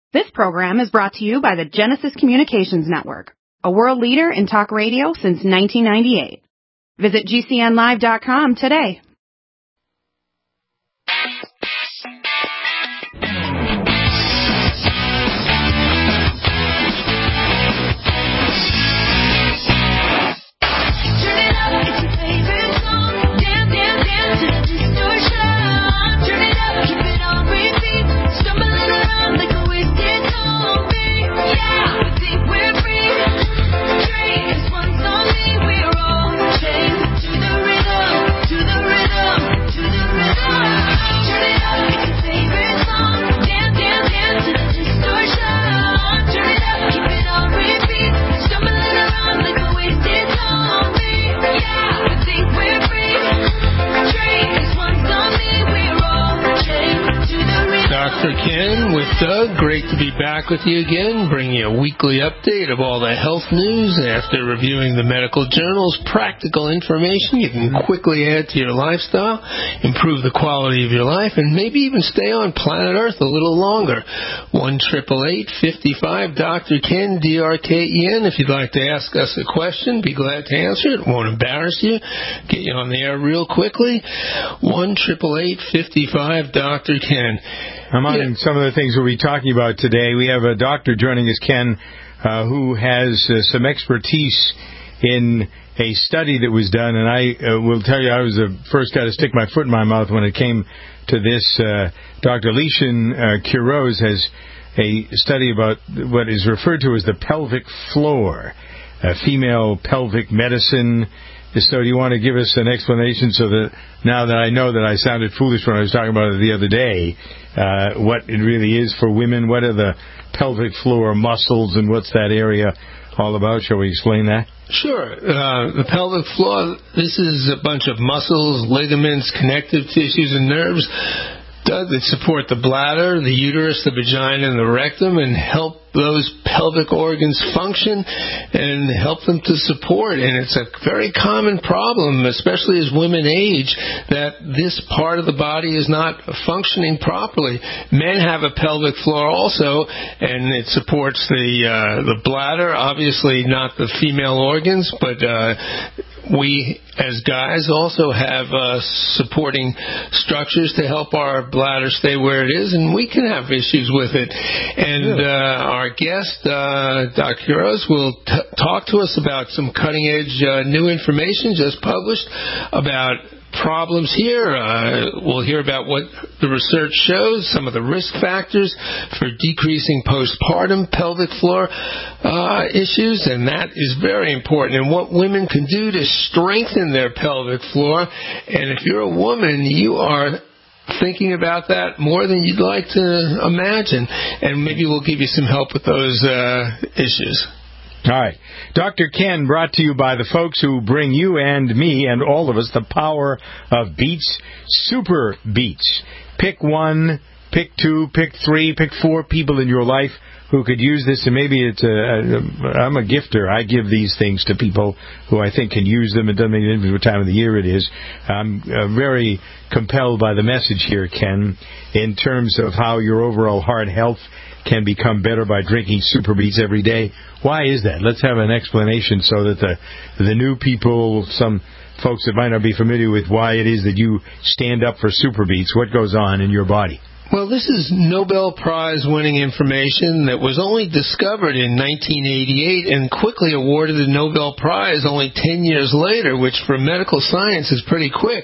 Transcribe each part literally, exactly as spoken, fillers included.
This program is brought to you by the Genesis Communications Network, a world leader in talk radio since nineteen ninety-eight. Visit G C N live dot com today. Doctor Ken with Doug. Great to be back with you again, bringing you a weekly update of all the health news. After reviewing the medical journals, practical information you can quickly add to your lifestyle, improve the quality of your life, and maybe even stay on planet Earth a little longer. one eight eight eight, five five, Doctor Ken, D R K E N. If you'd like to ask us a question, be glad to answer it. Won't embarrass you. Get you on the air real quickly. one eight eight eight, five five, Doctor Ken. Among yeah. some of the things we'll be talking about today, we have a doctor joining us, Ken, uh, who has uh, some expertise in a study that was done. And I uh, will tell you, I was the first guy to stick my foot in my mouth when it came to this. Uh, Doctor Lishan uh, Quiroz has a study about what is referred to as the pelvic floor, uh, female pelvic medicine. So do you want to give us an explanation so that now that I know that I sounded foolish when I was talking about it the other day, uh, what it really is for women? What are the pelvic floor muscles and what's that area all about? Shall we explain that? Sure. Uh, the pelvic floor, this is a bunch of muscles, ligaments, connective tissues, and nerves Doug, that support the bladder, the uterus, the vagina, and the rectum, and help those pelvic organs function and help them to support. And it's a very common problem, especially as women age, that this part of the body is not functioning properly. Men have a pelvic floor also, and it supports the uh, the bladder, obviously not the female organs, but uh, we, as guys, also have uh, supporting structures to help our bladder stay where it is, and we can have issues with it. And uh, our guest, uh, Doctor Quiroz, will t- talk to us about some cutting-edge uh, new information just published about problems here. Uh, we'll hear about what the research shows, some of the risk factors for decreasing postpartum pelvic floor uh, issues, and that is very important, and what women can do to strengthen their pelvic floor. And if you're a woman, you are thinking about that more than you'd like to imagine, and maybe we'll give you some help with those uh, issues. All right. Doctor Ken, brought to you by the folks who bring you and me and all of us the power of Beats, Super Beats. Pick one, pick two, pick three, pick four people in your life who could use this, and maybe it's a, a, I'm a gifter. I give these things to people who I think can use them. It doesn't make any difference what time of the year it is. I'm uh, very compelled by the message here, Ken, in terms of how your overall heart health can become better by drinking Super Beats every day. Why is that? Let's have an explanation so that the the new people, some folks that might not be familiar with why it is that you stand up for Super Beats, what goes on in your body? Well, this is Nobel Prize-winning information that was only discovered in nineteen eighty-eight and quickly awarded the Nobel Prize only ten years later, which for medical science is pretty quick.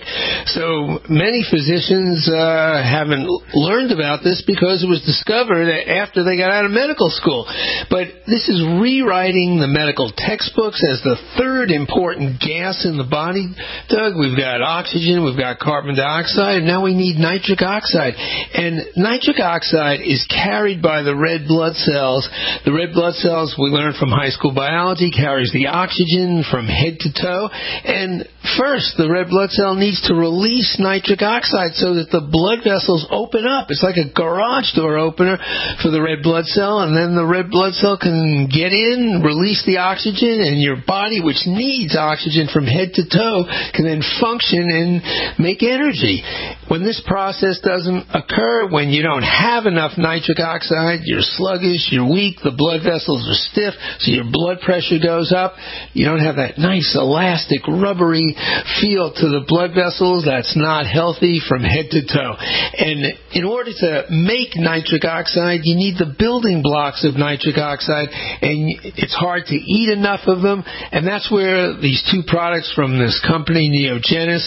So many physicians uh, haven't learned about this because it was discovered after they got out of medical school. But this is rewriting the medical textbooks as the third important gas in the body. Doug, we've got oxygen, we've got carbon dioxide, and now we need nitric oxide. And nitric oxide is carried by the red blood cells. The red blood cells, we learned from high school biology, carries the oxygen from head to toe. And first, the red blood cell needs to release nitric oxide so that the blood vessels open up. It's like a garage door opener for the red blood cell, and then the red blood cell can get in, release the oxygen, and your body, which needs oxygen from head to toe, can then function and make energy. When this process doesn't occur, when you don't have enough nitric oxide, you're sluggish, you're weak, the blood vessels are stiff, so your blood pressure goes up. You don't have that nice, elastic, rubbery feel to the blood vessels. That's not healthy from head to toe. And in order to make nitric oxide, you need the building blocks of nitric oxide, and it's hard to eat enough of them. And that's where these two products from this company, Neogenis,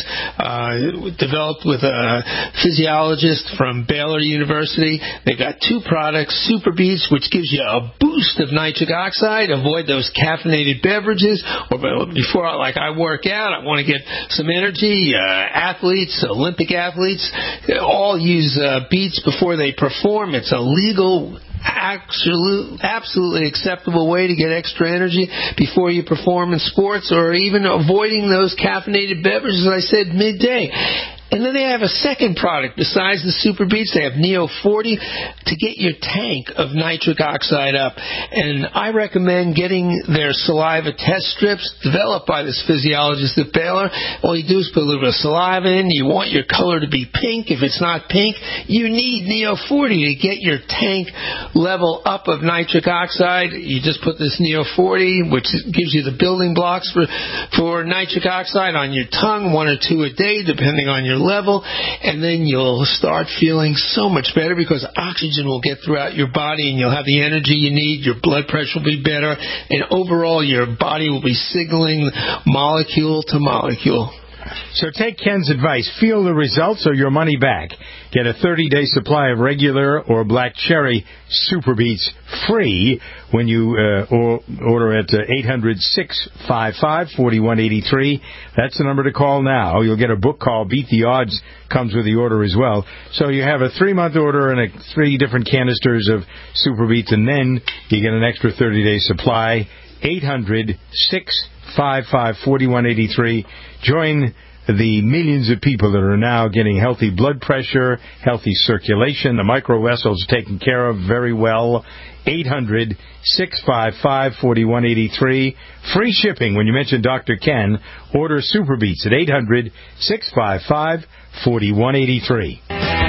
uh, developed with a physiologist from Baylor University. They've got two products, Super Beets, which gives you a boost of nitric oxide. Avoid those caffeinated beverages. Or before, like I work out, I want to get some energy. Uh, athletes, Olympic athletes, all use uh, beets before they perform. It's a legal, absolute, absolutely acceptable way to get extra energy before you perform in sports, or even avoiding those caffeinated beverages, as I said, midday. And then they have a second product besides the Super Beets. They have Neo forty to get your tank of nitric oxide up. And I recommend getting their saliva test strips developed by this physiologist at Baylor. All you do is put a little bit of saliva in. You want your color to be pink. If it's not pink, you need Neo forty to get your tank level up of nitric oxide. You just put this Neo forty, which gives you the building blocks for, for nitric oxide, on your tongue, one or two a day, depending on your level, and then you'll start feeling so much better because oxygen will get throughout your body and you'll have the energy you need, your blood pressure will be better, and overall your body will be signaling molecule to molecule. So take Ken's advice. Feel the results or your money back. Get a thirty-day supply of regular or black cherry Super Beets free when you uh, or, order at uh, eight hundred, six five five, four one eight three. That's the number to call now. You'll get a book called Beat the Odds, comes with the order as well. So you have a three-month order and a three different canisters of Super Beets, and then you get an extra thirty-day supply. eight hundred, six five five, four one eight three. Join the millions of people that are now getting healthy blood pressure, healthy circulation. The microvessels are taken care of very well. eight hundred, six five five, four one eight three. Free shipping when you mention Doctor Ken. Order Super Beets at eight hundred, six five five, four one eight three.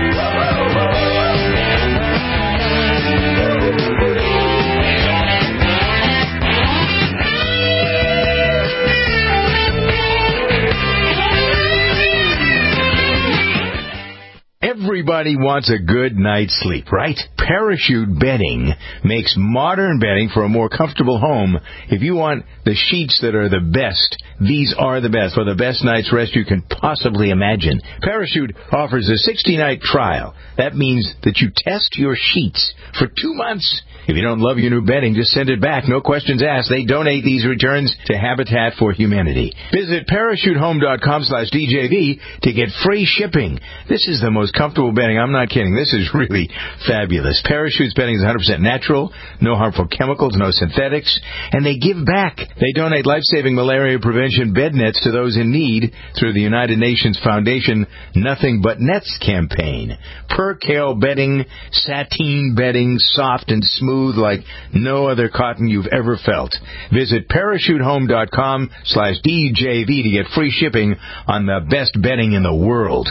Everybody wants a good night's sleep, right? Parachute Bedding makes modern bedding for a more comfortable home. If you want the sheets that are the best, these are the best, for the best night's rest you can possibly imagine. Parachute offers a sixty-night trial. That means that you test your sheets for two months. If you don't love your new bedding, just send it back. No questions asked. They donate these returns to Habitat for Humanity. Visit parachutehome.com slash DJV to get free shipping. This is the most comfortable bedding. I'm not kidding. This is really fabulous. Parachute's bedding is one hundred percent natural, no harmful chemicals, no synthetics, and they give back. They donate life-saving malaria prevention bed nets to those in need through the United Nations Foundation Nothing But Nets campaign. Percale bedding, sateen bedding, soft and smooth like no other cotton you've ever felt. Visit parachutehome.com slash DJV to get free shipping on the best bedding in the world.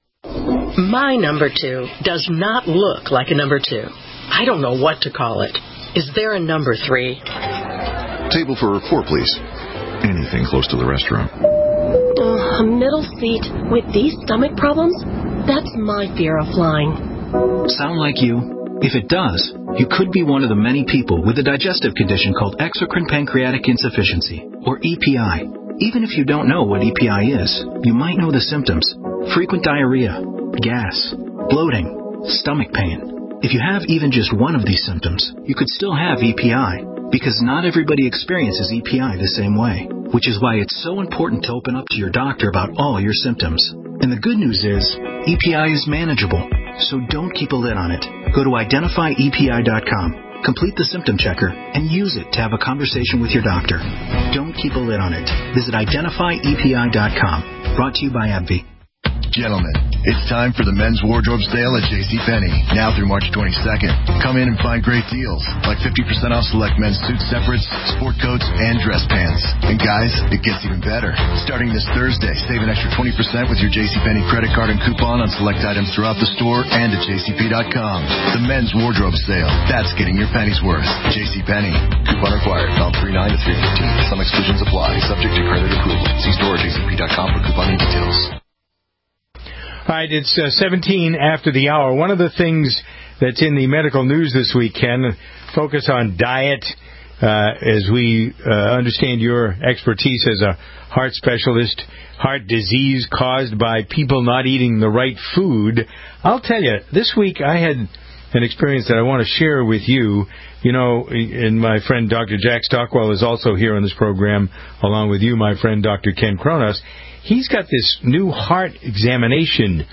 My number two does not look like a number two. I don't know what to call it. Is there a number three? Table for four, please. Anything close to the restroom. Uh, a middle seat with these stomach problems? That's my fear of flying. Sound like you? If it does, you could be one of the many people with a digestive condition called exocrine pancreatic insufficiency, or E P I. Even if you don't know what E P I is, you might know the symptoms: frequent diarrhea, gas, bloating, stomach pain. If you have even just one of these symptoms, you could still have E P I, because not everybody experiences E P I the same way, which is why it's so important to open up to your doctor about all your symptoms. And the good news is, E P I is manageable, so don't keep a lid on it. Go to identify E P I dot com. Complete the symptom checker and use it to have a conversation with your doctor. Don't keep a lid on it. Visit identify E P I dot com. Brought to you by AbbVie. Gentlemen, it's time for the men's wardrobe sale at JCPenney, now through March twenty-second. Come in and find great deals, like fifty percent off select men's suit separates, sport coats, and dress pants. And guys, it gets even better. Starting this Thursday, save an extra twenty percent with your JCPenney credit card and coupon on select items throughout the store and at J C P dot com. The men's wardrobe sale. That's getting your pennies worth. JCPenney. Coupon required. Valid three nine to three fifteen. Some exclusions apply. Subject to credit approval. See store at J C P dot com for couponing details. All right, it's uh, seventeen after the hour. One of the things that's in the medical news this week, Ken, focus on diet, uh, as we uh, understand your expertise as a heart specialist, heart disease caused by people not eating the right food. I'll tell you, this week I had an experience that I want to share with you. You know, and my friend Doctor Jack Stockwell is also here on this program, along with you, my friend Doctor Ken Kronos. He's got this new heart examination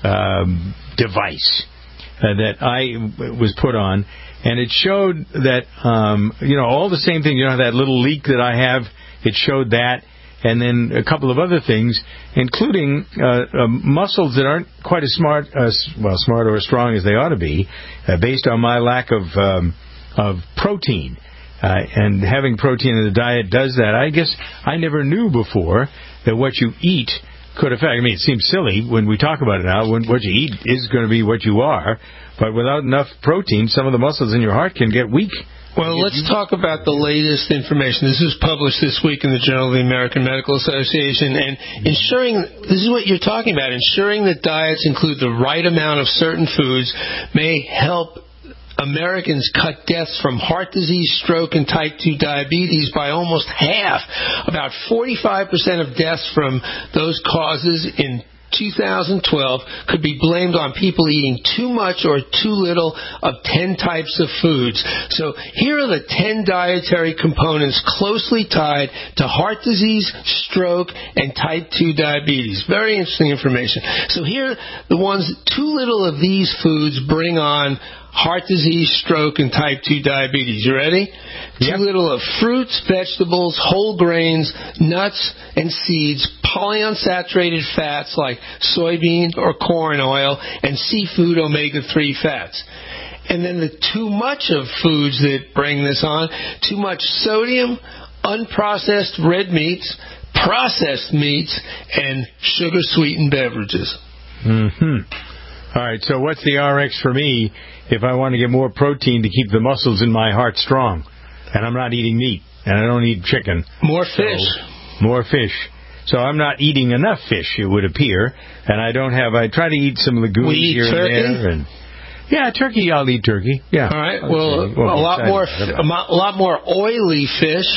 um, device uh, that I was put on, and it showed that, um, you know, all the same thing. You know, that little leak that I have, it showed that, and then a couple of other things, including uh, uh, muscles that aren't quite as smart, uh, well, smart or as strong as they ought to be, uh, based on my lack of um, of protein. Uh, and having protein in the diet does that. I guess I never knew before that what you eat could affect. I mean, it seems silly when we talk about it now. When what you eat is going to be what you are, but without enough protein, some of the muscles in your heart can get weak. Well, let's talk about the latest information. This was published this week in the Journal of the American Medical Association, and ensuring, this is what you're talking about, ensuring that diets include the right amount of certain foods may help Americans cut deaths from heart disease, stroke, and type two diabetes by almost half. About forty-five percent of deaths from those causes in two thousand twelve could be blamed on people eating too much or too little of ten types of foods. So here are the ten dietary components closely tied to heart disease, stroke, and type two diabetes. Very interesting information. So here are the ones, too little of these foods bring on heart disease, stroke, and type two diabetes. You ready? Yep. Too little of fruits, vegetables, whole grains, nuts, and seeds, polyunsaturated fats like soybean or corn oil, and seafood omega three fats. And then the too much of foods that bring this on, too much sodium, unprocessed red meats, processed meats, and sugar-sweetened beverages. Mm-hmm. All right, so what's the R X for me if I want to get more protein to keep the muscles in my heart strong? And I'm not eating meat, and I don't eat chicken. More fish. So, more fish. So I'm not eating enough fish, it would appear, and I don't have, I try to eat some legumes we eat here turkey? and there. And, yeah, turkey, I'll eat turkey. Yeah. All right, well, well a lot more a lot more oily fish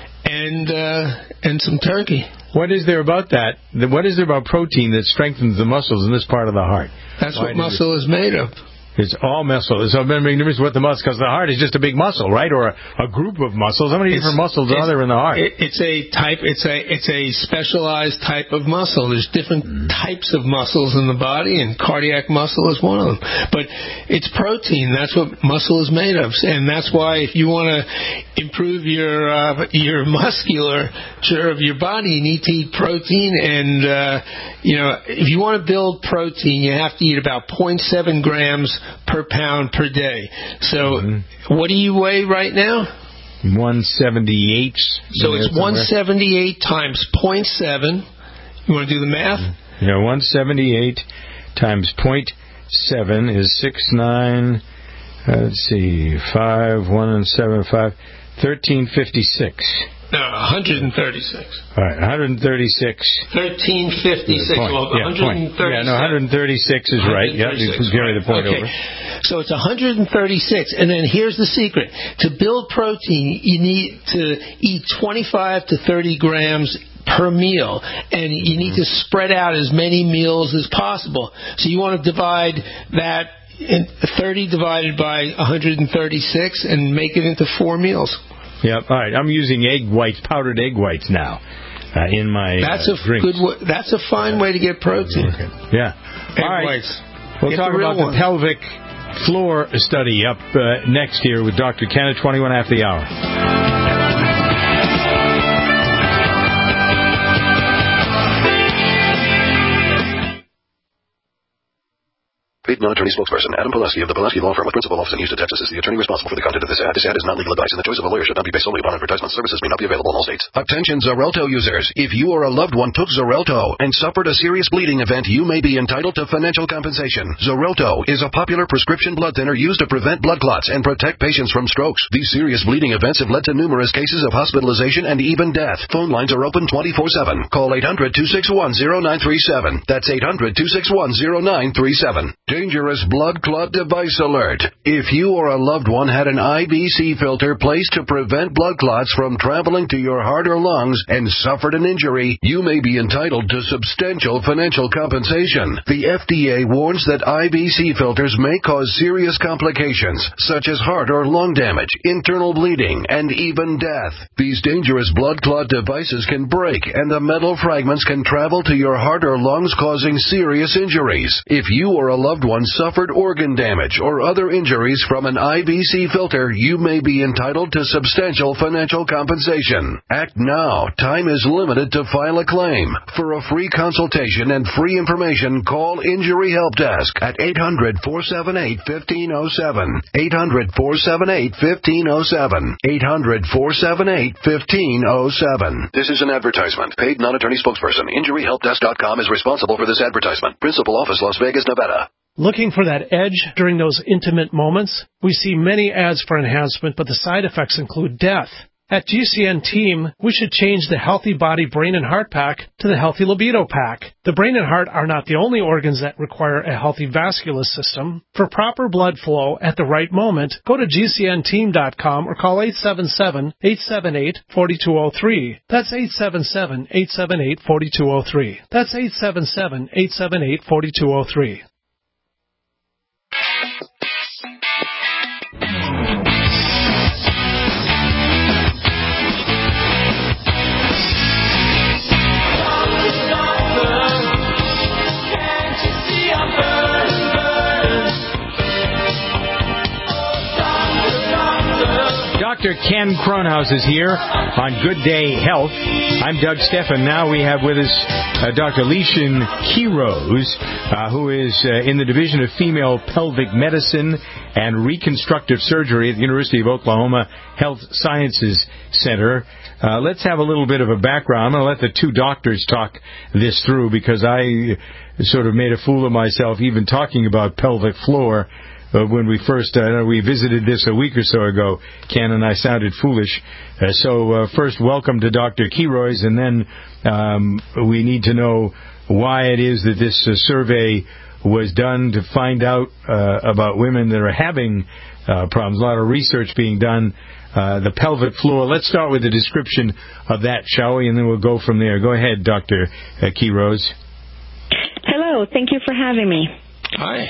and uh, and some turkey. What is there about that? What is there about protein that strengthens the muscles in this part of the heart? That's Why what muscle it, is made of. It's all muscle. So I'm wondering what the muscle, because the heart is just a big muscle, right? Or a, a group of muscles. How many it's, different muscles are there in the heart? It, it's a type. It's a it's a specialized type of muscle. There's different mm. types of muscles in the body, and cardiac muscle is one of them. But it's protein. That's what muscle is made of, and that's why if you want to improve your uh, your musculature of your body, you need to eat protein. And uh, you know, if you want to build protein, you have to eat about zero point seven grams per pound per day. So mm-hmm. what do you weigh right now? one seventy-eight. So it's one seventy-eight times zero point seven. You want to do the math? Yeah, one seventy-eight times zero point seven is six nine. Uh, let's see, five one and seven five, thirteen fifty-six. No, one thirty-six. All right, one thirty-six. thirteen fifty-six. Well, yeah, one thirty-six. Yeah, no, one thirty-six is right. Yeah, you can carry the point okay. over. So it's one thirty-six. And then here's the secret. To build protein, you need to eat twenty-five to thirty grams per meal. And you need to spread out as many meals as possible. So you want to divide that in thirty divided by one thirty-six and make it into four meals. Yep. All right. I'm using egg whites, powdered egg whites now, uh, in my that's uh, a drinks. good. W- that's a fine way to get protein. Yeah. Egg All right. whites. We'll get talk the about one. the pelvic floor study up uh, next here with Doctor Ken at twenty-one after the hour. Paid non-attorney spokesperson Adam Pulaski of the Pulaski Law Firm with principal office in Houston, Texas is the attorney responsible for the content of this ad. This ad is not legal advice, and the choice of a lawyer should not be based solely upon advertisement. Services may not be available in all states. Attention Xarelto users. If you or a loved one took Xarelto and suffered a serious bleeding event, you may be entitled to financial compensation. Xarelto is a popular prescription blood thinner used to prevent blood clots and protect patients from strokes. These serious bleeding events have led to numerous cases of hospitalization and even death. Phone lines are open twenty-four seven. Call eight hundred, two six one, zero nine three seven. That's eight hundred, two six one, zero nine three seven. Dangerous blood clot device alert. If you or a loved one had an I V C filter placed to prevent blood clots from traveling to your heart or lungs and suffered an injury, you may be entitled to substantial financial compensation. The F D A warns that I V C filters may cause serious complications, such as heart or lung damage, internal bleeding, and even death. These dangerous blood clot devices can break, and the metal fragments can travel to your heart or lungs, causing serious injuries. If you or a loved one suffered organ damage or other injuries from an I V C filter, you may be entitled to substantial financial compensation. Act now. Time is limited to file a claim. For a free consultation and free information, call Injury Help Desk at eight hundred, four seven eight, one five zero seven. eight hundred, four seven eight, one five zero seven. eight hundred, four seven eight, one five zero seven. This is an advertisement. Paid non-attorney spokesperson. Injury Help Desk dot com is responsible for this advertisement. Principal office, Las Vegas, Nevada. Looking for that edge during those intimate moments? We see many ads for enhancement, but the side effects include death. At G C N Team, we should change the Healthy Body Brain and Heart Pack to the Healthy Libido Pack. The brain and heart are not the only organs that require a healthy vascular system. For proper blood flow at the right moment, go to G C N team dot com or call eight seven seven, eight seven eight, four two zero three. That's eight seven seven, eight seven eight, four two zero three. That's eight seven seven, eight seven eight, four two zero three. Doctor Ken Cronhaus is here on Good Day Health. I'm Doug Stephan. Now we have with us uh, Doctor Leishan Quiroz, uh, who is uh, in the Division of Female Pelvic Medicine and Reconstructive Surgery at the University of Oklahoma Health Sciences Center. Uh, let's have a little bit of a background. I'm going to let the two doctors talk this through because I sort of made a fool of myself even talking about pelvic floor. Uh, when we first, uh, we visited this a week or so ago, Ken, and I sounded foolish. Uh, so uh, first, welcome to Doctor Quiroz, and then um, we need to know why it is that this uh, survey was done to find out uh, about women that are having uh, problems. A lot of research being done. Uh, the pelvic floor. Let's start with a description of that, shall we? And then we'll go from there. Go ahead, Doctor Uh, Quiroz. Hello. Thank you for having me. Hi.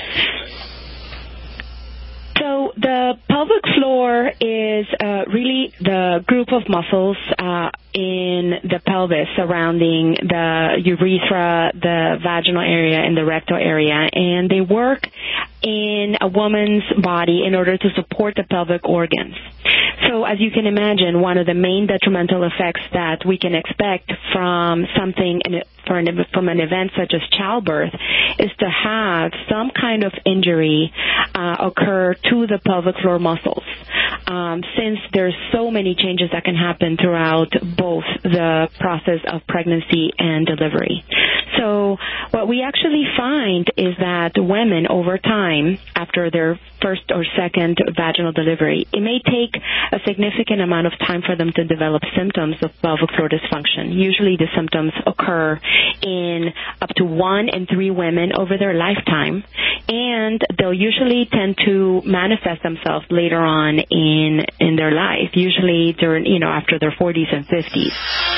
So the pelvic floor is uh, really the group of muscles uh, in the pelvis surrounding the urethra, the vaginal area, and the rectal area, and they work in a woman's body in order to support the pelvic organs. So as you can imagine, one of the main detrimental effects that we can expect from something in it, for an, from an event such as childbirth is to have some kind of injury uh, occur to the pelvic floor muscles. Um, since there's so many changes that can happen throughout both the process of pregnancy and delivery. So what we actually find is that women over time, after their first or second vaginal delivery, it may take a significant amount of time for them to develop symptoms of pelvic floor dysfunction. Usually the symptoms occur in up to one in three women over their lifetime, and they'll usually tend to manifest themselves later on in in their life, usually during, you know, after their forties and fifties.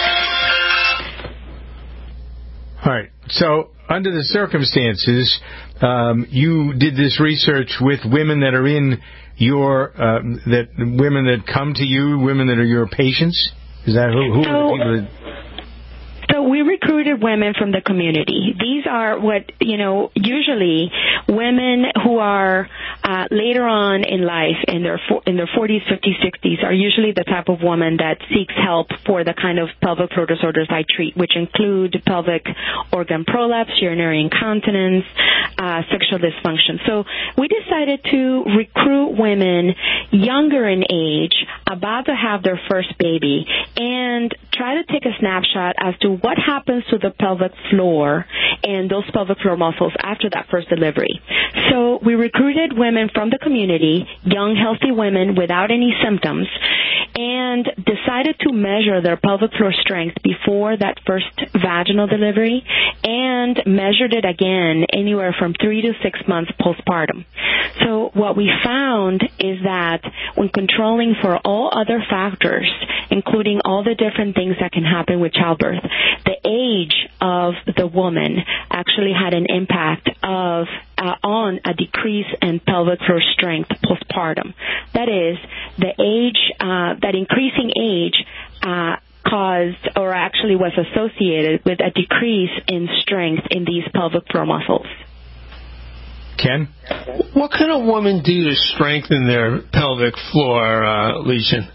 All right. So under the circumstances, um, you did this research with women that are in your, uh, that women that come to you, women that are your patients? Is that who? who so, are the people that... So we recruited women from the community. These are what, you know, usually women who are uh, later on in life, in their in their forties, fifties, sixties, are usually the type of woman that seeks help for the kind of pelvic floor disorders I treat, which include pelvic organ prolapse, urinary incontinence, uh, sexual dysfunction. So we decided to recruit women younger in age, about to have their first baby, and try to take a snapshot as to what happens to the pelvic floor and those pelvic floor muscles after that first delivery. So we recruited women from the community, young, healthy women without any symptoms, and decided to measure their pelvic floor strength before that first vaginal delivery, and measured it again anywhere from three to six months postpartum. So what we found is that when controlling for all other factors, including all the different things that can happen with childbirth, the age of the woman actually had an impact of uh, on a decrease in pelvic floor strength postpartum. That is, the age, uh, that increasing age uh, caused or actually was associated with a decrease in strength in these pelvic floor muscles. Ken? What can a woman do to strengthen their pelvic floor, uh, Legion?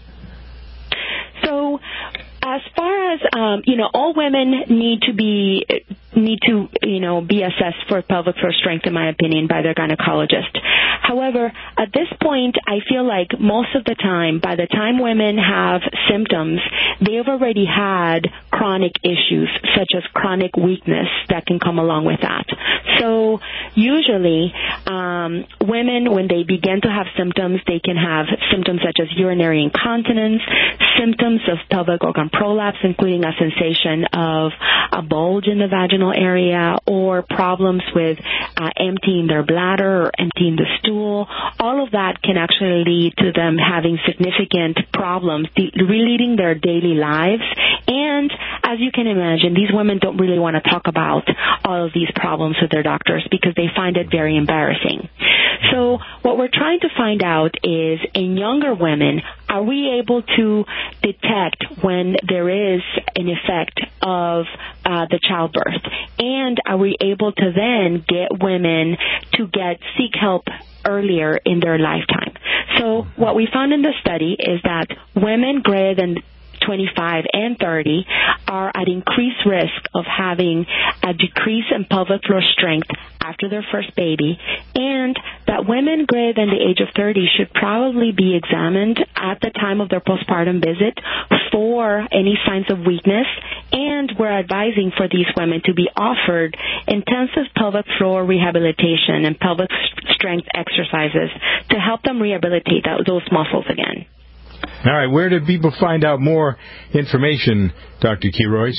So, as far as, um, you know, all women need to be need to, you know, be assessed for pelvic floor strength, in my opinion, by their gynecologist. However, at this point, I feel like most of the time, by the time women have symptoms, they've already had chronic issues, such as chronic weakness that can come along with that. So usually, um, women, when they begin to have symptoms, they can have symptoms such as urinary incontinence, symptoms of pelvic organ prolapse, including a sensation of a bulge in the vaginal area, or problems with uh, emptying their bladder or emptying the stool. All of that can actually lead to them having significant problems de- leading their daily lives. And as you can imagine, these women don't really want to talk about all of these problems with their doctors because they find it very embarrassing. So what we're trying to find out is, in younger women, are we able to detect when there is an effect of uh, the childbirth? And are we able to then get women to get seek help earlier in their lifetime? So what we found in the study is that women greater than twenty-five and thirty are at increased risk of having a decrease in pelvic floor strength after their first baby, and that women greater than the age of thirty should probably be examined at the time of their postpartum visit for any signs of weakness, and we're advising for these women to be offered intensive pelvic floor rehabilitation and pelvic strength exercises to help them rehabilitate those muscles again. All right, where do people find out more information, Doctor Quiroz?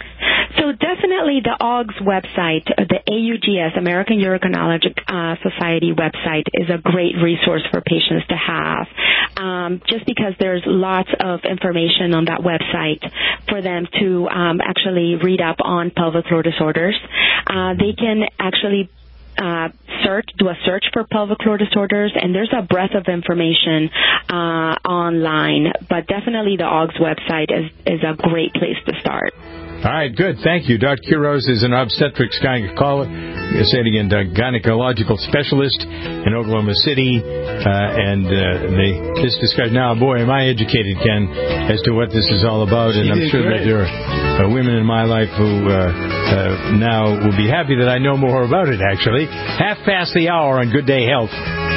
So definitely the O G S website, the A U G S, American Urogynecologic uh, Society website, is a great resource for patients to have, um, just because there's lots of information on that website for them to um, actually read up on pelvic floor disorders. Uh, they can actually Uh, search, do a search for pelvic floor disorders, and there's a breadth of information uh, online. But definitely the O G S website is, is a great place to start. All right, good. Thank you. Doctor Quiroz is an obstetrics gynecologist, say it again, gynecological specialist in Oklahoma City. Uh, and uh, they this discussion now, boy, am I educated, Ken, as to what this is all about. And You I'm sure great. that there are uh, women in my life who uh, uh, now will be happy that I know more about it, actually. Half past the hour on Good Day Health.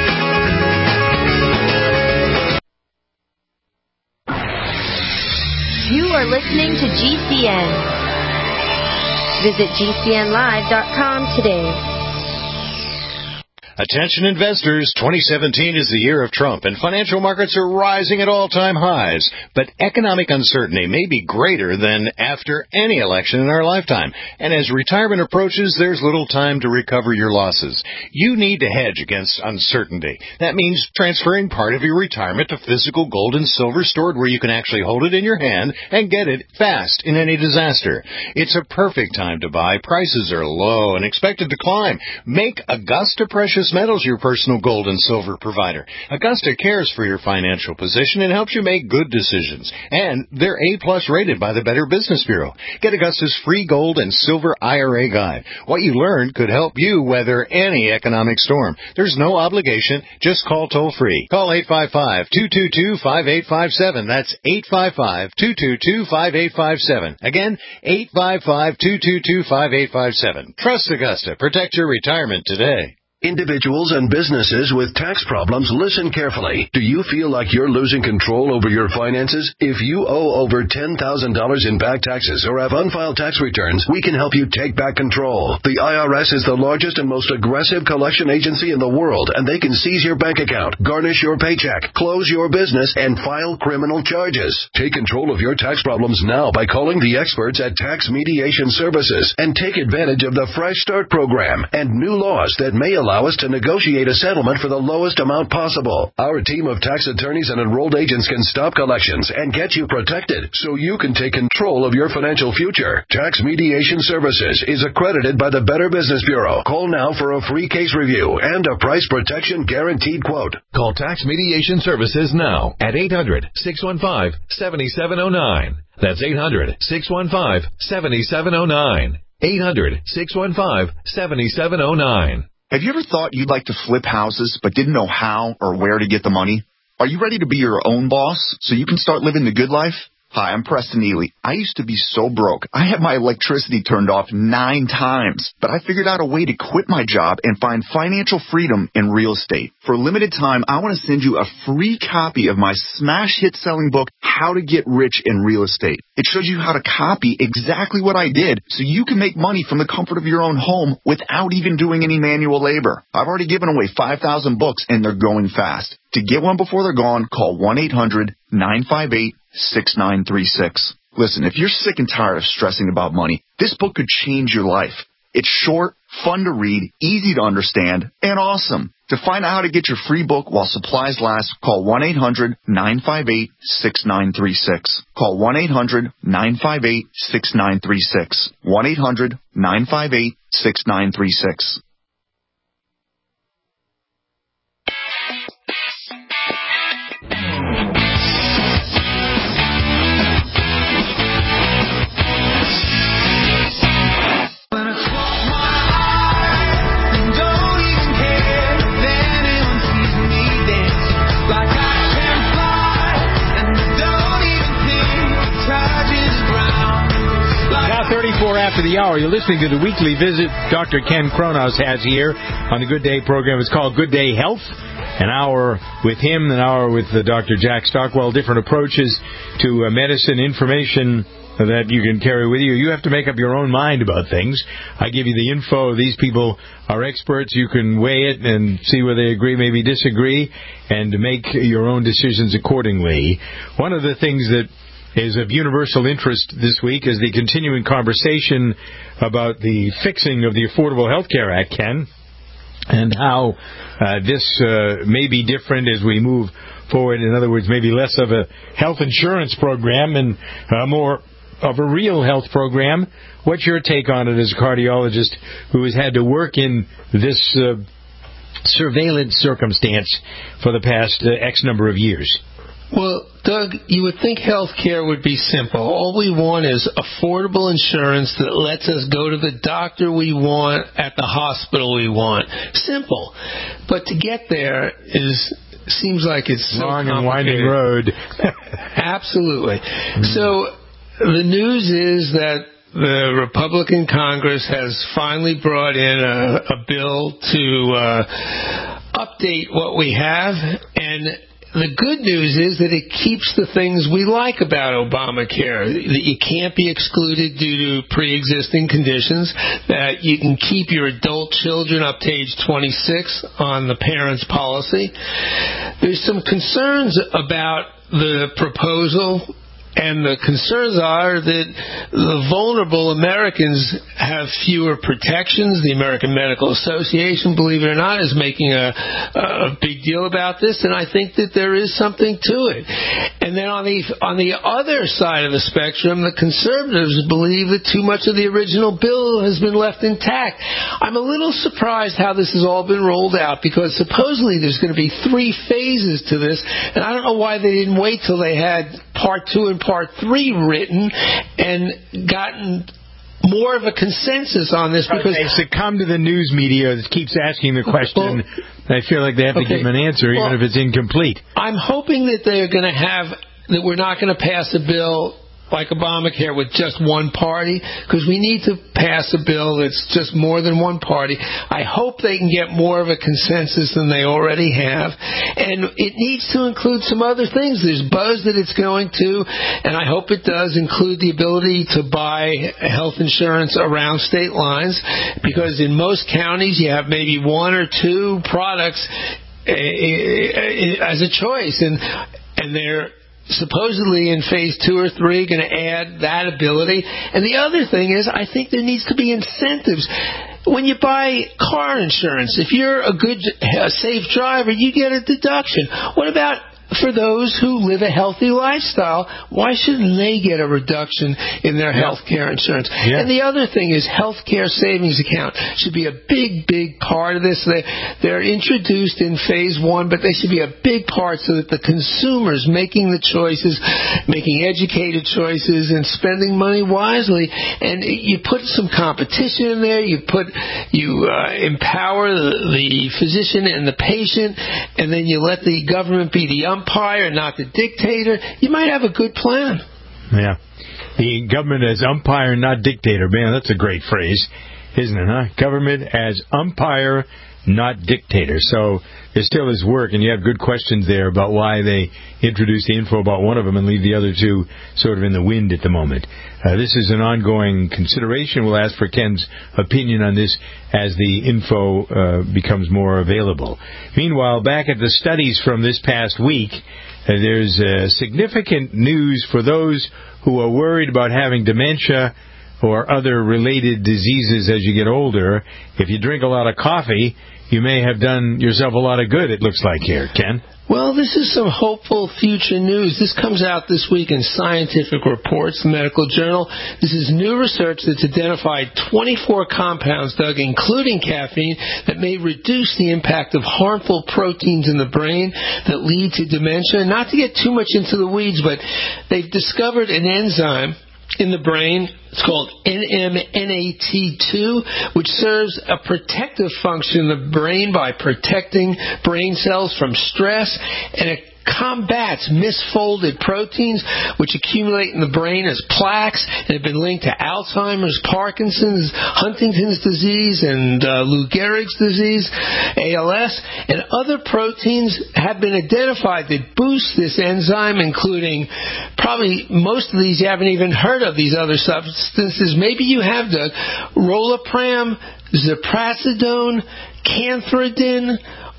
You are listening to G C N. Visit G C N live dot com today. Attention investors, twenty seventeen is the year of Trump, and financial markets are rising at all-time highs. But economic uncertainty may be greater than after any election in our lifetime. And as retirement approaches, there's little time to recover your losses. You need to hedge against uncertainty. That means transferring part of your retirement to physical gold and silver stored where you can actually hold it in your hand and get it fast in any disaster. It's a perfect time to buy. Prices are low and expected to climb. Make Augusta Precious Precious Metals, your personal gold and silver provider. Augusta cares for your financial position and helps you make good decisions. And they're A-plus rated by the Better Business Bureau. Get Augusta's free gold and silver I R A guide. What you learned could help you weather any economic storm. There's no obligation. Just call toll-free. Call eight five five, two two two, five eight five seven. That's eight five five, two two two, five eight five seven. Again, eight five five, two two two, five eight five seven. Trust Augusta. Protect your retirement today. Individuals and businesses with tax problems, listen carefully. Do you feel like you're losing control over your finances? If you owe over ten thousand dollars in back taxes or have unfiled tax returns, we can help you take back control. The I R S is the largest and most aggressive collection agency in the world, and they can seize your bank account, garnish your paycheck, close your business, and file criminal charges. Take control of your tax problems now by calling the experts at Tax Mediation Services and take advantage of the Fresh Start program and new laws that may allow Allow us to negotiate a settlement for the lowest amount possible. Our team of tax attorneys and enrolled agents can stop collections and get you protected so you can take control of your financial future. Tax Mediation Services is accredited by the Better Business Bureau. Call now for a free case review and a price protection guaranteed quote. Call Tax Mediation Services now at eight hundred, six one five, seven seven zero nine. That's eight hundred, six one five, seven seven zero nine. eight hundred, six one five, seven seven zero nine. Have you ever thought you'd like to flip houses but didn't know how or where to get the money? Are you ready to be your own boss so you can start living the good life? Hi, I'm Preston Ely. I used to be so broke. I had my electricity turned off nine times, but I figured out a way to quit my job and find financial freedom in real estate. For a limited time, I want to send you a free copy of my smash hit selling book, How to Get Rich in Real Estate. It shows you how to copy exactly what I did so you can make money from the comfort of your own home without even doing any manual labor. I've already given away five thousand books and they're going fast. To get one before they're gone, call one eight hundred, nine five eight, six nine three six. Listen, if you're sick and tired of stressing about money, this book could change your life. It's short, fun to read, easy to understand, and awesome. To find out how to get your free book while supplies last, call one eight hundred, nine five eight, six nine three six. Call one eight hundred, nine five eight, six nine three six. one eight hundred, nine five eight, six nine three six. thirty-four after the hour. You're listening to the weekly visit Doctor Ken Kronos has here on the Good Day program. It's called Good Day Health. An hour with him, an hour with uh, Doctor Jack Stockwell. Different approaches to uh, medicine, information that you can carry with you. You have to make up your own mind about things. I give you the info. These people are experts. You can weigh it and see whether they agree, maybe disagree, and make your own decisions accordingly. One of the things that is of universal interest this week is the continuing conversation about the fixing of the Affordable Health Care Act, Ken, and how uh, this uh, may be different as we move forward. In other words, maybe less of a health insurance program and uh, more of a real health program. What's your take on it as a cardiologist who has had to work in this uh, surveillance circumstance for the past uh, X number of years? Well, Doug, you would think health care would be simple. All we want is affordable insurance that lets us go to the doctor we want at the hospital we want. Simple. But to get there is seems like it's so long and complicated. winding road. Absolutely. Mm-hmm. So the news is that the Republican Congress has finally brought in a, a bill to uh, update what we have, and the good news is that it keeps the things we like about Obamacare. That you can't be excluded due to pre-existing conditions, that you can keep your adult children up to age twenty-six on the parents' policy. There's some concerns about the proposal And the concerns are that the vulnerable Americans have fewer protections. The American Medical Association, believe it or not, is making a, a big deal about this, and I think that there is something to it. And then on the on the other side of the spectrum, the conservatives believe that too much of the original bill has been left intact. I'm a little surprised how this has all been rolled out, because supposedly there's going to be three phases to this, and I don't know why they didn't wait till they had part two and part three written and gotten more of a consensus on this, because they succumb to the news media that keeps asking the question. Well, I feel like they have to okay. give them an answer, well, even if it's incomplete. I'm hoping that they're going to have, that we're not going to pass a bill like Obamacare with just one party, because we need to pass a bill that's just more than one party. I hope they can get more of a consensus than they already have, and it needs to include some other things. There's buzz that it's going to, and I hope it does include the ability to buy health insurance around state lines, because in most counties you have maybe one or two products as a choice, and and they're supposedly in phase two or three going to add that ability. And the other thing is, I think there needs to be incentives. When you buy car insurance, if you're a good, a safe driver, you get a deduction. What about for those who live a healthy lifestyle? Why shouldn't they get a reduction in their yeah. health care insurance? Yeah. And the other thing is, health care savings account should be a big, big part of this. They, they're introduced in phase one, but they should be a big part so that the consumers making the choices, making educated choices, and spending money wisely. And you put some competition in there. You put, you uh, empower the, the physician and the patient, and then you let the government be the umpire, not the dictator. You might have a good plan. Yeah. The government as umpire, not dictator. Man, that's a great phrase, isn't it, huh? Government as umpire, not dictator. So there still is work, and you have good questions there about why they introduce the info about one of them and leave the other two sort of in the wind at the moment. Uh, this is an ongoing consideration. We'll ask for Ken's opinion on this as the info uh, becomes more available. Meanwhile, back at the studies from this past week, uh, there's uh, significant news for those who are worried about having dementia or other related diseases as you get older. If you drink a lot of coffee, you may have done yourself a lot of good, it looks like here. Ken? Well, this is some hopeful future news. This comes out this week in Scientific Reports, the medical journal. This is new research that's identified twenty-four compounds, Doug, including caffeine, that may reduce the impact of harmful proteins in the brain that lead to dementia. Not to get too much into the weeds, but they've discovered an enzyme in the brain. It's called N M N A T two, which serves a protective function in the brain by protecting brain cells from stress, and it combats misfolded proteins which accumulate in the brain as plaques and have been linked to Alzheimer's, Parkinson's, Huntington's disease, and uh, Lou Gehrig's disease, A L S, and other proteins have been identified that boost this enzyme, including probably most of these you haven't even heard of, these other substances. Maybe you have, Doug. Roloprane, ziprasidone, canthridin,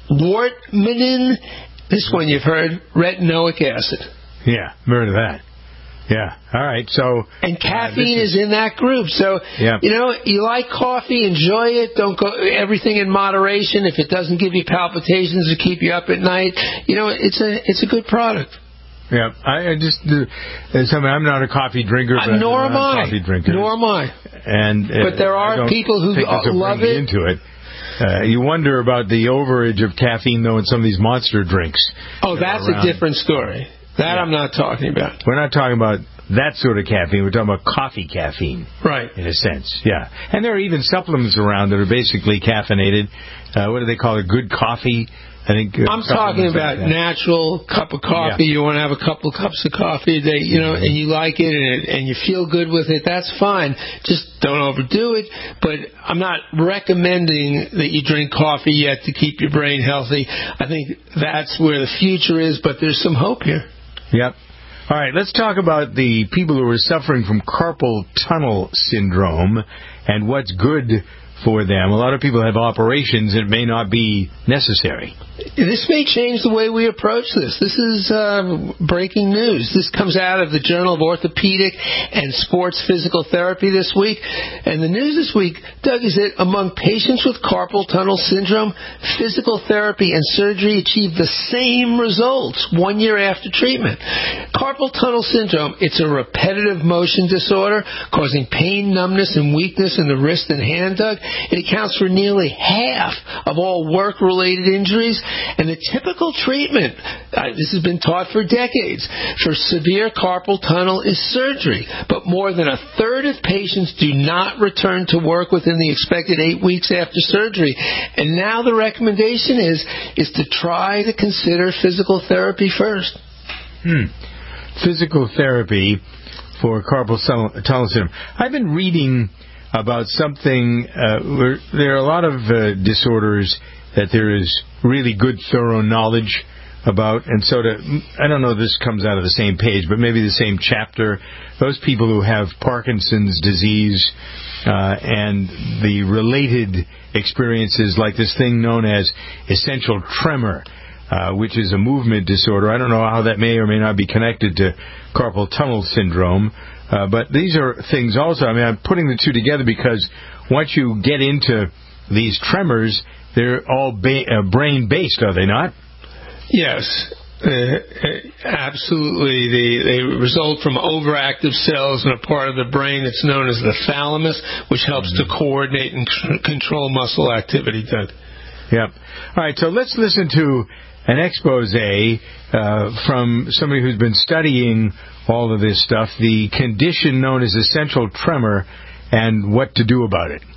wartmenin. This one you've heard, retinoic acid. Yeah, heard of that. Yeah, all right. So and caffeine uh, is, is in that group. So yeah. you know, you like coffee, enjoy it. Don't go everything in moderation. If it doesn't give you palpitations or keep you up at night, you know, it's a it's a good product. Yeah, I, I just uh, something. I'm not a coffee drinker, but uh, nor am I. Coffee drinker. Nor am I. And uh, but there are people who love it. Into it. Uh, you wonder about the overage of caffeine, though, in some of these monster drinks. Oh, that's a different story. That yeah. I'm not talking about. We're not talking about that sort of caffeine. We're talking about coffee caffeine. Right. In a sense, yeah. And there are even supplements around that are basically caffeinated. Uh, what do they call it? Good coffee? I think uh, I'm talking about like natural cup of coffee. Yeah. You want to have a couple of cups of coffee a day, you know, and you like it and, it and you feel good with it. That's fine. Just don't overdo it. But I'm not recommending that you drink coffee yet to keep your brain healthy. I think that's where the future is, but there's some hope here. Yep. All right, let's talk about the people who are suffering from carpal tunnel syndrome and what's good for them. A lot of people have operations that may not be necessary. This may change the way we approach this. This is uh, breaking news. This comes out of the Journal of Orthopedic and Sports Physical Therapy this week. And the news this week, Doug, is that among patients with carpal tunnel syndrome, physical therapy and surgery achieve the same results one year after treatment. Carpal tunnel syndrome, it's a repetitive motion disorder causing pain, numbness, and weakness in the wrist and hand, Doug. It accounts for nearly half of all work-related injuries. And the typical treatment, uh, this has been taught for decades, for severe carpal tunnel is surgery. But more than a third of patients do not return to work within the expected eight weeks after surgery. And now the recommendation is, is to try to consider physical therapy first. Hmm. Physical therapy for carpal tunnel syndrome. I've been reading about something uh, where there are a lot of uh, disorders that there is really good, thorough knowledge about. And so to, I don't know if this comes out of the same page, but maybe the same chapter. Those people who have Parkinson's disease uh, and the related experiences like this thing known as essential tremor, uh, which is a movement disorder. I don't know how that may or may not be connected to carpal tunnel syndrome. Uh, but these are things also, I mean, I'm putting the two together because once you get into these tremors, they're all ba- uh, brain-based, are they not? Yes, uh, absolutely. They, they result from overactive cells in a part of the brain that's known as the thalamus, which helps mm-hmm. to coordinate and c- control muscle activity, Doug. Yep. All right, so let's listen to an expose uh, from somebody who's been studying all of this stuff, the condition known as essential tremor, and what to do about it.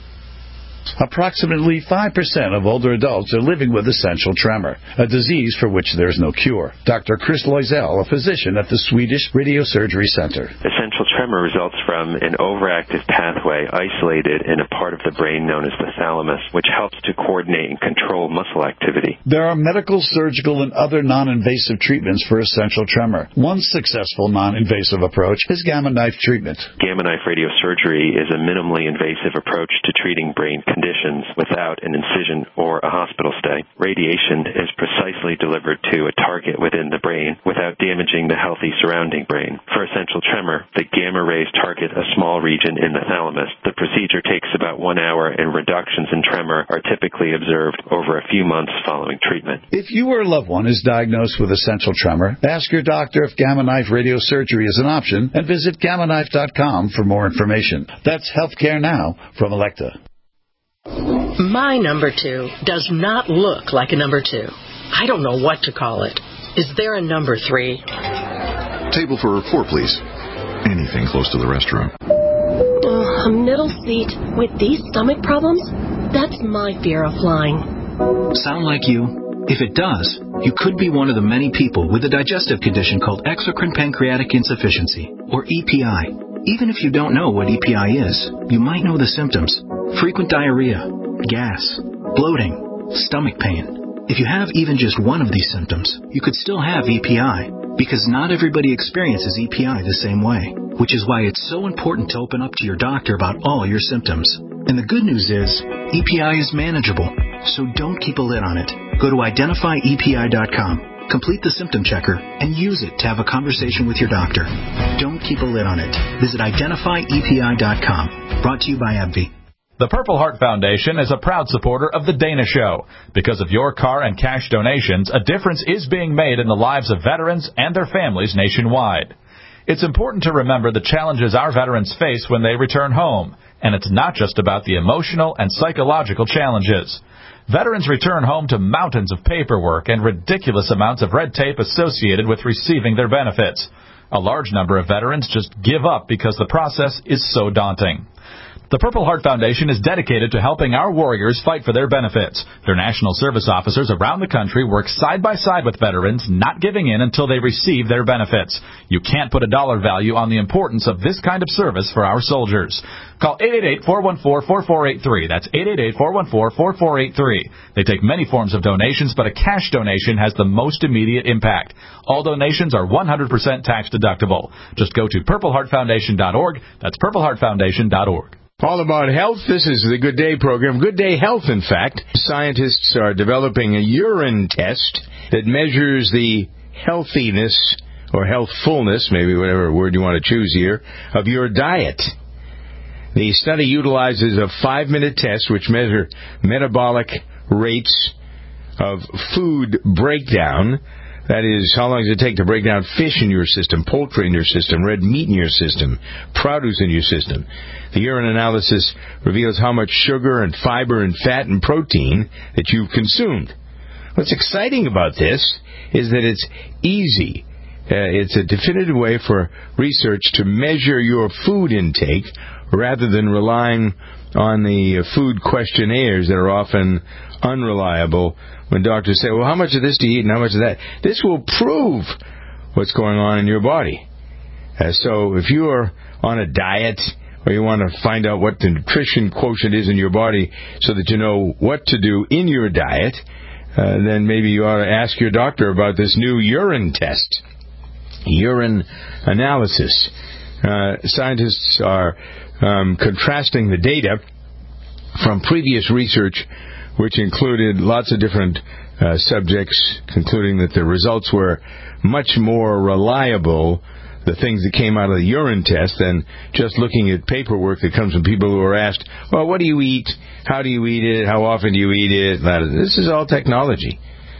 Approximately five percent of older adults are living with essential tremor, a disease for which there is no cure. Doctor Chris Loisel, a physician at the Swedish Radiosurgery Center. Essential tremor results from an overactive pathway isolated in a part of the brain known as the thalamus, which helps to coordinate and control muscle activity. There are medical, surgical, and other non-invasive treatments for essential tremor. One successful non-invasive approach is gamma knife treatment. Gamma knife radiosurgery is a minimally invasive approach to treating brain conditions without an incision or a hospital stay. Radiation is precisely delivered to a target within the brain without damaging the healthy surrounding brain. For essential tremor, the gamma rays target a small region in the thalamus. The procedure takes about one hour, and reductions in tremor are typically observed over a few months following treatment. If you or a loved one is diagnosed with essential tremor, ask your doctor if gamma knife radiosurgery is an option and visit gamma knife dot com for more information. That's Healthcare Now from Electa. My number two does not look like a number two. I don't know what to call it. Is there a number three? Table for four, please. Anything close to the restroom. Uh, a middle seat with these stomach problems? That's my fear of flying. Sound like you? If it does, you could be one of the many people with a digestive condition called exocrine pancreatic insufficiency, or E P I. Even if you don't know what E P I is, you might know the symptoms. Frequent diarrhea, gas, bloating, stomach pain. If you have even just one of these symptoms, you could still have E P I, because not everybody experiences E P I the same way, which is why it's so important to open up to your doctor about all your symptoms. And the good news is, E P I is manageable, so don't keep a lid on it. Go to identify E P I dot com. Complete the symptom checker and use it to have a conversation with your doctor. Don't keep a lid on it. Visit identify E P I dot com. Brought to you by AbbVie. The Purple Heart Foundation is a proud supporter of The Dana Show. Because of your car and cash donations, a difference is being made in the lives of veterans and their families nationwide. It's important to remember the challenges our veterans face when they return home, and it's not just about the emotional and psychological challenges. Veterans return home to mountains of paperwork and ridiculous amounts of red tape associated with receiving their benefits. A large number of veterans just give up because the process is so daunting. The Purple Heart Foundation is dedicated to helping our warriors fight for their benefits. Their national service officers around the country work side by side with veterans, not giving in until they receive their benefits. You can't put a dollar value on the importance of this kind of service for our soldiers. Call eight eight eight, four one four, four four eight three. That's eight eight eight, four one four, four four eight three. They take many forms of donations, but a cash donation has the most immediate impact. All donations are one hundred percent tax deductible. Just go to purple heart foundation dot org. That's purple heart foundation dot org. All about health. This is the Good Day program. Good Day Health, in fact. Scientists are developing a urine test that measures the healthiness or healthfulness, maybe whatever word you want to choose here, of your diet. The study utilizes a five-minute test which measures metabolic rates of food breakdown. That is, how long does it take to break down fish in your system, poultry in your system, red meat in your system, produce in your system. The urine analysis reveals how much sugar and fiber and fat and protein that you've consumed. What's exciting about this is that it's easy. Uh, it's a definitive way for research to measure your food intake rather than relying on the food questionnaires that are often unreliable when doctors say, well, how much of this do you eat and how much of that? This will prove what's going on in your body. Uh, so if you are on a diet or you want to find out what the nutrition quotient is in your body so that you know what to do in your diet, uh, then maybe you ought to ask your doctor about this new urine test. Urine analysis. Uh, scientists are um, contrasting the data from previous research, which included lots of different uh, subjects, concluding that the results were much more reliable, the things that came out of the urine test, than just looking at paperwork that comes from people who are asked, well, what do you eat? How do you eat it? How often do you eat it? This is all technology.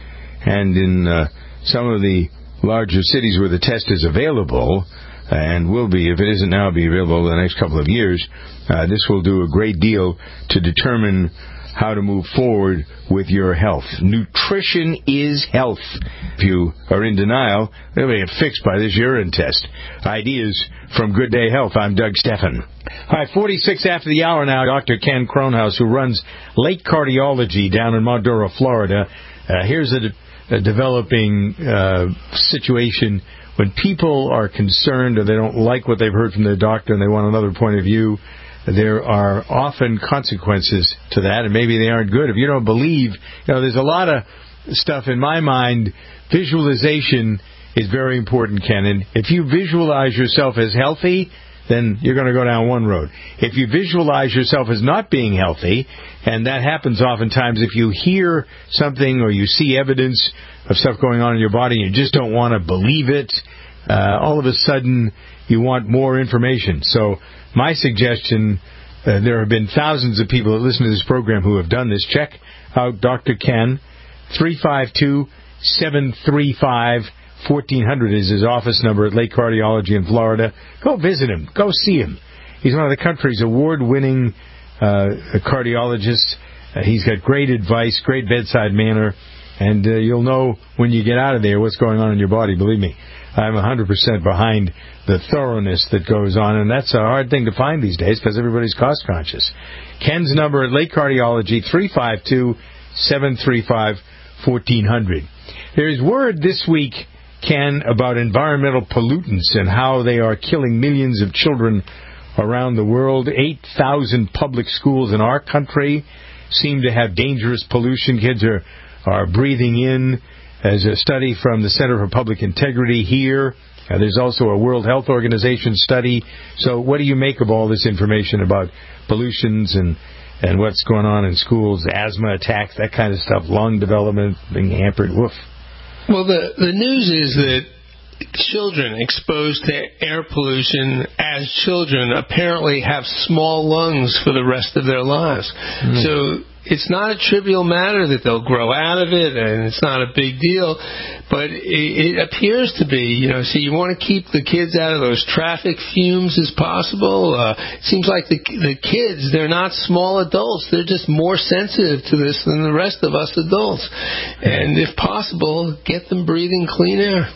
And in uh, some of the larger cities where the test is available, and will be, if it isn't now, be available in the next couple of years, uh, this will do a great deal to determine how to move forward with your health. Nutrition is health. If you are in denial, they'll get fixed by this urine test. Ideas from Good Day Health. I'm Doug Steffen. All right, forty-six after the hour now, Doctor Ken Kronhaus, who runs Lake Cardiology down in Mount Dora, Florida. Uh, here's a, de- a developing uh, situation when people are concerned or they don't like what they've heard from their doctor and they want another point of view. There are often consequences to that, and maybe they aren't good. If you don't believe, you know, there's a lot of stuff in my mind. Visualization is very important, Ken. And if you visualize yourself as healthy, then you're going to go down one road. If you visualize yourself as not being healthy, and that happens oftentimes if you hear something or you see evidence of stuff going on in your body and you just don't want to believe it, uh, all of a sudden you want more information. So my suggestion, uh, there have been thousands of people that listen to this program who have done this. Check out Doctor Ken. three five two, seven three five, fourteen hundred is his office number at Lake Cardiology in Florida. Go visit him. Go see him. He's one of the country's award-winning uh, cardiologists. Uh, he's got great advice, great bedside manner, and uh, you'll know when you get out of there what's going on in your body. Believe me, I'm one hundred percent behind the thoroughness that goes on, and that's a hard thing to find these days because everybody's cost-conscious. Ken's number at Lake Cardiology, three five two, seven three five, fourteen hundred. There's word this week, Ken, about environmental pollutants and how they are killing millions of children around the world. eight thousand public schools in our country seem to have dangerous pollution. Kids are, are breathing in. As a study from the Center for Public Integrity here. Uh, there's also a World Health Organization study. So what do you make of all this information about pollutions and, and what's going on in schools, asthma attacks, that kind of stuff, lung development being hampered? Woof. Well, the, the news is that children exposed to air pollution as children apparently have small lungs for the rest of their lives. Mm. So it's not a trivial matter that they'll grow out of it, and it's not a big deal, but it, it appears to be, you know, so you want to keep the kids out of those traffic fumes as possible. Uh, it seems like the, the kids, they're not small adults. They're just more sensitive to this than the rest of us adults. And if possible, get them breathing clean air.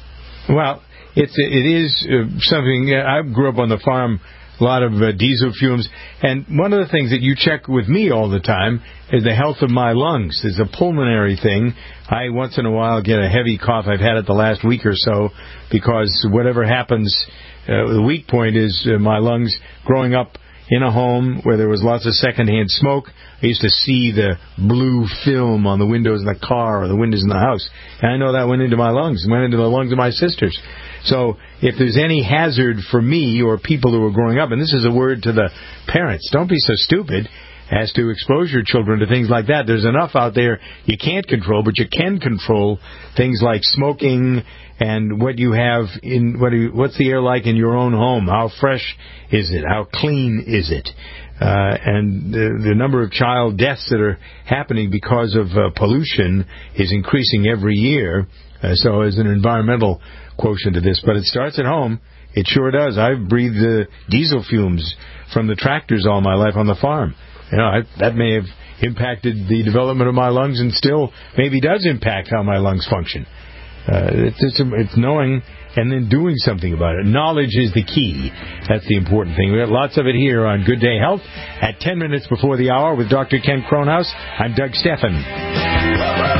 Well, it's, it is uh, something, I grew up on the farm, a lot of uh, diesel fumes. And one of the things that you check with me all the time is the health of my lungs. It's a pulmonary thing. I, once in a while, get a heavy cough. I've had it the last week or so because whatever happens, uh, the weak point is uh, my lungs. Growing up in a home where there was lots of secondhand smoke, I used to see the blue film on the windows in the car or the windows in the house. And I know that went into my lungs, went into the lungs of my sisters. So if there's any hazard for me or people who are growing up, and this is a word to the parents, don't be so stupid as to expose your children to things like that. There's enough out there you can't control, but you can control things like smoking and what you have in, what do you, what's the air like in your own home? How fresh is it? How clean is it? Uh, and the, the number of child deaths that are happening because of uh, pollution is increasing every year. Uh, so there's an environmental quotient to this, but it starts at home. It sure does. I've breathed the diesel fumes from the tractors all my life on the farm. You know, I, that may have impacted the development of my lungs and still maybe does impact how my lungs function. Uh, it's, it's, it's knowing and then doing something about it. Knowledge is the key. That's the important thing. We've got lots of it here on Good Day Health at ten minutes before the hour with Doctor Ken Kronhaus. I'm Doug Steffen.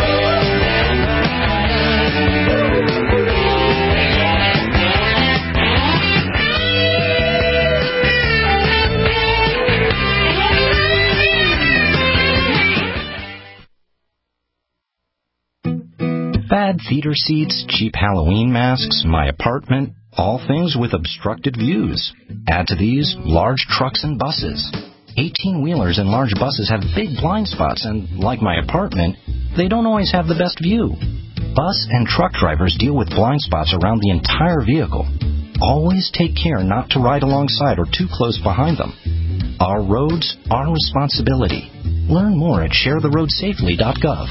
Bad theater seats, cheap Halloween masks, my apartment, all things with obstructed views. Add to these, large trucks and buses. eighteen-wheelers and large buses have big blind spots, and like my apartment, they don't always have the best view. Bus and truck drivers deal with blind spots around the entire vehicle. Always take care not to ride alongside or too close behind them. Our roads, our responsibility. Learn more at share the road safely dot gov.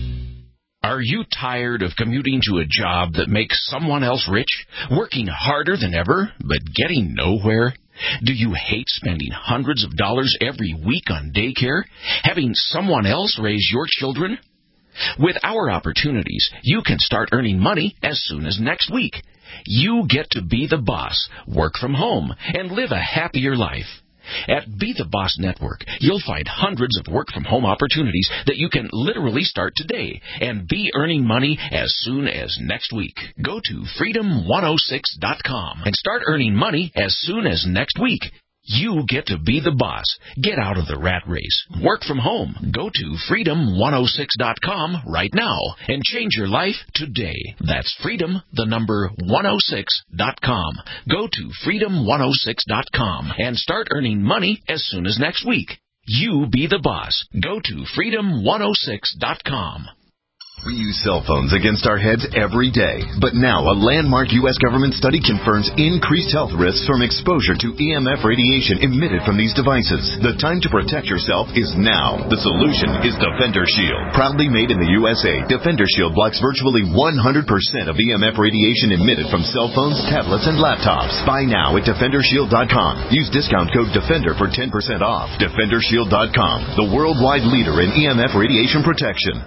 Are you tired of commuting to a job that makes someone else rich, working harder than ever, but getting nowhere? Do you hate spending hundreds of dollars every week on daycare, having someone else raise your children? With our opportunities, you can start earning money as soon as next week. You get to be the boss, work from home, and live a happier life. At Be the Boss Network, you'll find hundreds of work-from-home opportunities that you can literally start today and be earning money as soon as next week. Go to freedom one oh six dot com and start earning money as soon as next week. You get to be the boss. Get out of the rat race. Work from home. Go to freedom one oh six dot com right now and change your life today. That's freedom, the number one oh six dot com. Go to freedom one oh six dot com and start earning money as soon as next week. You be the boss. Go to freedom one oh six dot com. We use cell phones against our heads every day, but now a landmark U S government study confirms increased health risks from exposure to E M F radiation emitted from these devices. The time to protect yourself is now. The solution is Defender Shield. Proudly made in the U S A, Defender Shield blocks virtually one hundred percent of E M F radiation emitted from cell phones, tablets, and laptops. Buy now at defender shield dot com. Use discount code DEFENDER for ten percent off. defender shield dot com, the worldwide leader in E M F radiation protection.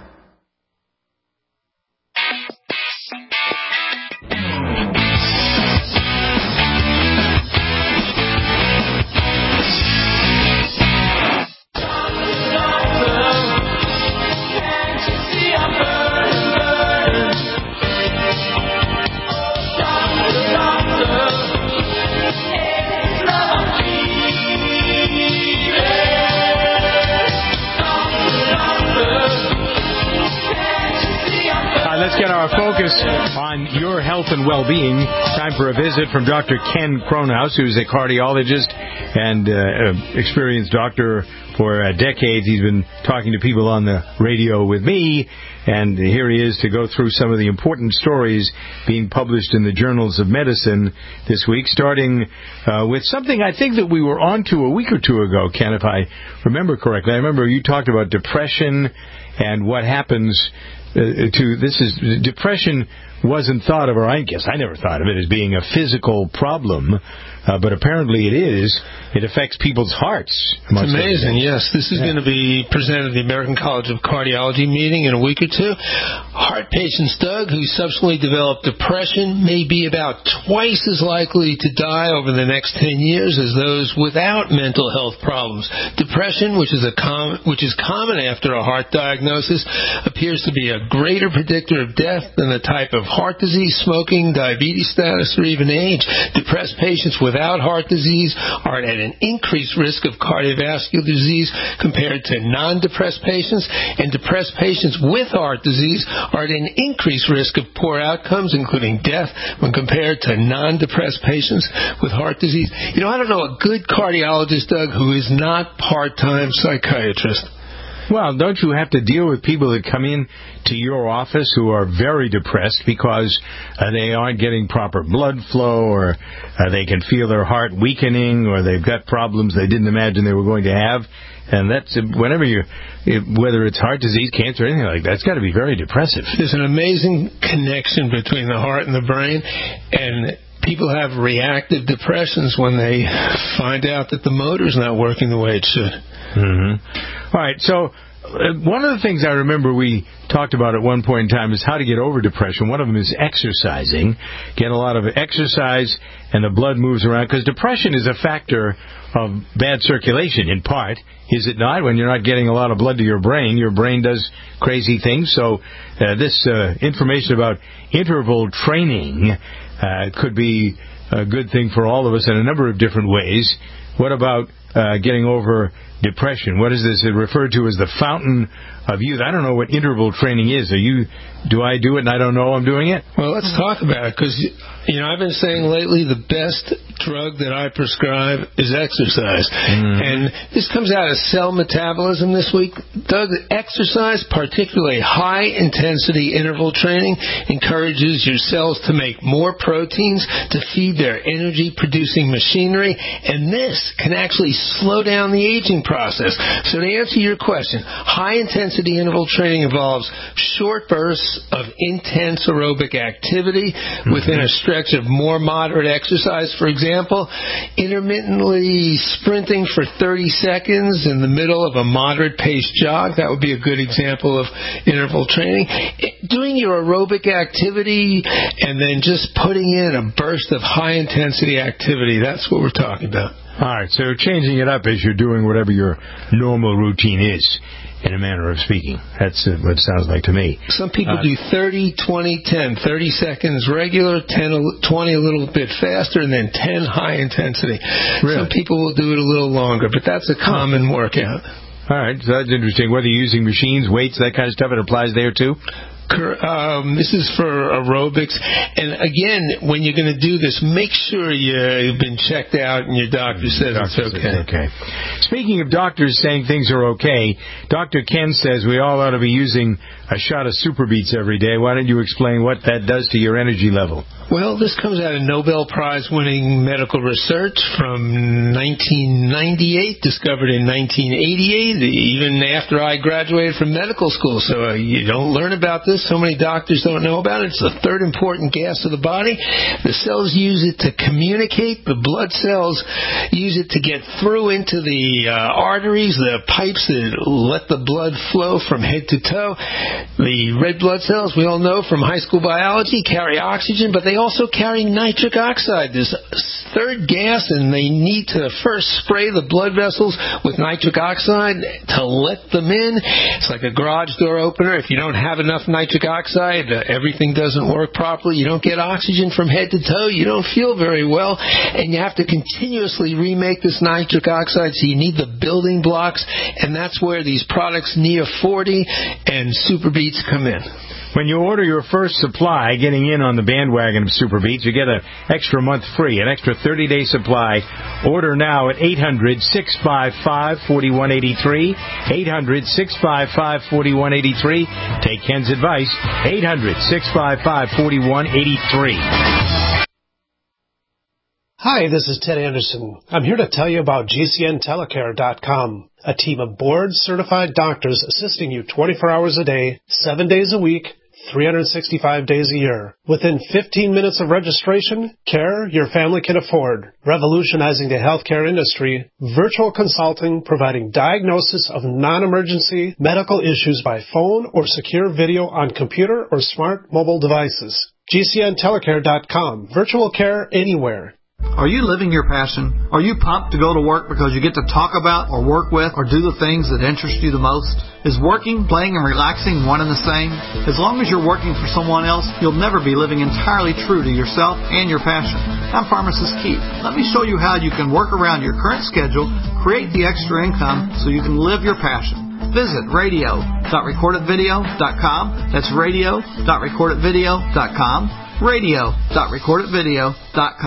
Let's get our focus on your health and well-being. Time for a visit from Doctor Ken Kronhaus, who's a cardiologist and uh, experienced doctor for uh, decades. He's been talking to people on the radio with me, and here he is to go through some of the important stories being published in the journals of medicine this week, starting uh, with something I think that we were on to a week or two ago, Ken, if I remember correctly. I remember you talked about depression and what happens Uh, to this is depression wasn't thought of, or I guess I never thought of it as being a physical problem, uh, but apparently it is. It affects people's hearts. It's amazing, yes. This is yeah. going to be presented at the American College of Cardiology meeting in a week or two. Heart patients, Doug, who subsequently develop depression may be about twice as likely to die over the next ten years as those without mental health problems. Depression, which is a com- which is common after a heart diagnosis, appears to be a greater predictor of death than the type of heart disease, smoking, diabetes status, or even age. Depressed patients without heart disease are at an increased risk of cardiovascular disease compared to non-depressed patients, and depressed patients with heart disease are at an increased risk of poor outcomes, including death, when compared to non-depressed patients with heart disease. You know, I don't know a good cardiologist, Doug, who is not part-time psychiatrist. Well, don't you have to deal with people that come in to your office who are very depressed because uh, they aren't getting proper blood flow, or uh, they can feel their heart weakening, or they've got problems they didn't imagine they were going to have? And that's, whenever you, whether it's heart disease, cancer, anything like that, it's got to be very depressive. There's an amazing connection between the heart and the brain, and people have reactive depressions when they find out that the motor's not working the way it should. Mm-hmm. All right, so uh, one of the things I remember we talked about at one point in time is how to get over depression. One of them is exercising. Get a lot of exercise, and the blood moves around, because depression is a factor of bad circulation, in part, is it not? When you're not getting a lot of blood to your brain, your brain does crazy things. So uh, this uh, information about interval training uh, could be a good thing for all of us in a number of different ways. What about uh, getting over depression? What is this referred to as the fountain of youth? I don't know what interval training is. Are you? Do I do it and I don't know I'm doing it? Well, let's talk about it, because, you know, I've been saying lately the best drug that I prescribe is exercise. Mm. And this comes out of Cell Metabolism this week. Doug, exercise, particularly high-intensity interval training, encourages your cells to make more proteins to feed their energy-producing machinery, and this can actually slow down the aging process. So to answer your question, high-intensity interval training involves short bursts of intense aerobic activity mm-hmm. within a stretch of more moderate exercise. For example, intermittently sprinting for thirty seconds in the middle of a moderate pace jog. That would be a good example of interval training. Doing your aerobic activity and then just putting in a burst of high-intensity activity. That's what we're talking about. All right, so changing it up as you're doing whatever your normal routine is, in a manner of speaking. That's uh, what it sounds like to me. Some people uh, do thirty, twenty, ten. thirty seconds regular, ten, twenty a little bit faster, and then ten high intensity. Really? Some people will do it a little longer, but that's a common workout. All right, so that's interesting. Whether you're using machines, weights, that kind of stuff, it applies there too? Um, this is for aerobics. And again, when you're going to do this, make sure you've been checked out and your doctor says doctor it's okay. Says okay. Speaking of doctors saying things are okay, Doctor Ken says we all ought to be using a shot of Super Beets every day. Why don't you explain what that does to your energy level? Well, this comes out of Nobel Prize-winning medical research from nineteen ninety-eight, discovered in nineteen eighty-eight, even after I graduated from medical school. So uh, you don't learn about this. So many doctors don't know about it. It's the third important gas of the body. The cells use it to communicate. The blood cells use it to get through into the uh, arteries, the pipes that let the blood flow from head to toe. The red blood cells, we all know from high school biology, carry oxygen, but they also carry nitric oxide, this third gas, and they need to first spray the blood vessels with nitric oxide to let them in. It's like a garage door opener. If you don't have enough nitric oxide, uh, everything doesn't work properly. You don't get oxygen from head to toe. You don't feel very well, and you have to continuously remake this nitric oxide, so you need the building blocks, and that's where these products Nea forty and Super Beets come in. When you order your first supply, getting in on the bandwagon of Super Beets, you get an extra month free, an extra thirty-day supply. Order now at eight hundred, six five five, four one eight three, eight hundred, six five five, four one eight three. Take Ken's advice, eight hundred, six five five, four one eight three. Hi, this is Ted Anderson. I'm here to tell you about G C N telecare dot com, a team of board-certified doctors assisting you twenty-four hours a day, seven days a week, three hundred sixty-five days a year. Within fifteen minutes of registration, care your family can afford. Revolutionizing the healthcare industry, virtual consulting providing diagnosis of non-emergency medical issues by phone or secure video on computer or smart mobile devices. G C N telecare dot com. Virtual care anywhere. Are you living your passion? Are you pumped to go to work because you get to talk about or work with or do the things that interest you the most? Is working, playing, and relaxing one and the same? As long as you're working for someone else, you'll never be living entirely true to yourself and your passion. I'm Pharmacist Keith. Let me show you how you can work around your current schedule, create the extra income so you can live your passion. Visit radio dot record it video dot com. That's radio dot record it video dot com. radio dot record it video dot com.